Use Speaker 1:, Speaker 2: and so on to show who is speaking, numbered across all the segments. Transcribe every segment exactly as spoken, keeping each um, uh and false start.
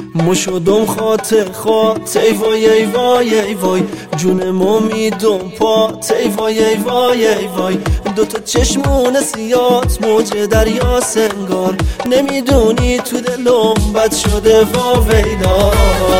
Speaker 1: مشدم خاطر خاط ای وای ای وای ای وای جونمو میدم پات ای وای ای وای ای وای دوتا چشمون سیات موج دریا سنگار نمیدونی تو دلم بد شده وا ویلا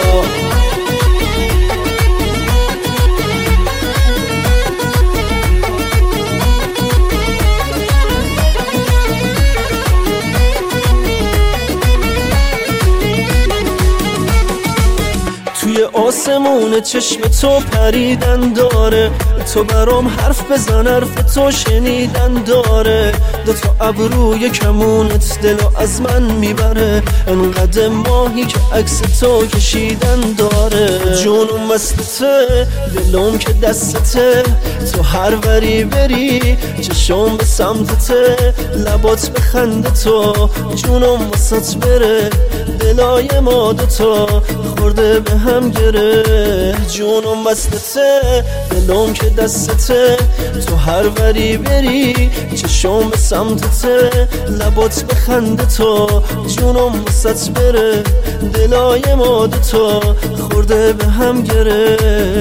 Speaker 1: توی آسمون چشم تو پریدن داره تو برام حرف بزن حرف تو شنیدن داره دوتا ابروی کمونت دلو از من میبره انقدر ماهی که عکس تو کشیدن داره جونم مستته دلم که دستته تو هر وری بری چشم به سمتته لبات بخنده تو جونم واسط بره دلای ما دوتا خورده به هم گره جونم وصلته دلم که دستته تو هر وری بری چشم به سمتته لبات بخنده تو جونم واسط بره دلای ما دوتا خورده به هم گره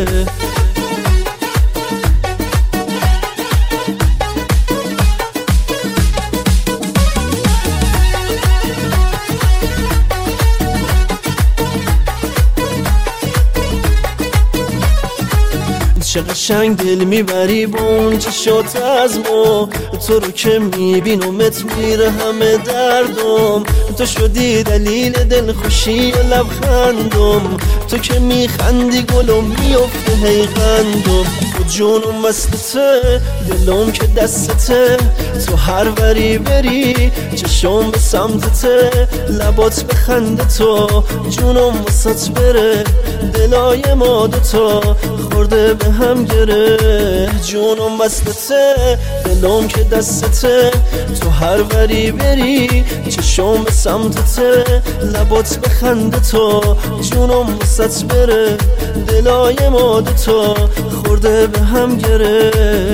Speaker 1: چه قشنگ دل میبری با اون چشات از ما تو رو که میبینمت میره همه دردم تو شدی دلیل دل خوشی و لبخندم تو که میخندی گلم میفته هی خندم تو جونم مستته دلم که دستته تو هر وری بری چشم به سمتته لبات بخنده تو جونم واسط بره دلای ما دوتا خورده به هم گره جونم وصلته دلم که دستته تو هر وری بری چشم به سمتته لبات بخنده تو جونم واسط بره دلای ما دوتا خورده به هم گره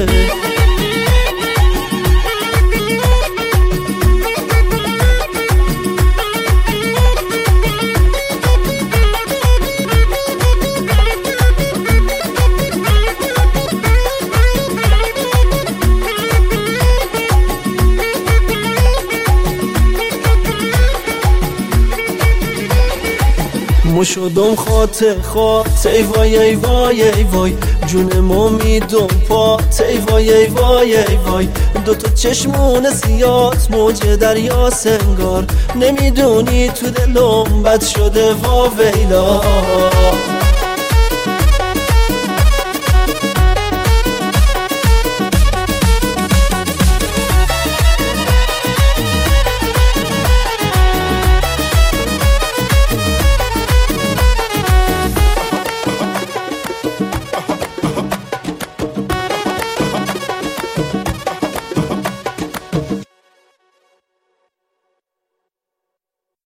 Speaker 1: مشدم خاطر خاط ای وای ای وای ای وای جونمو میدم پات ای وای ای وای ای وای دوتا چشمون سیات موج دریا سنگار نمیدونی تو دلم بد شده وا ویلا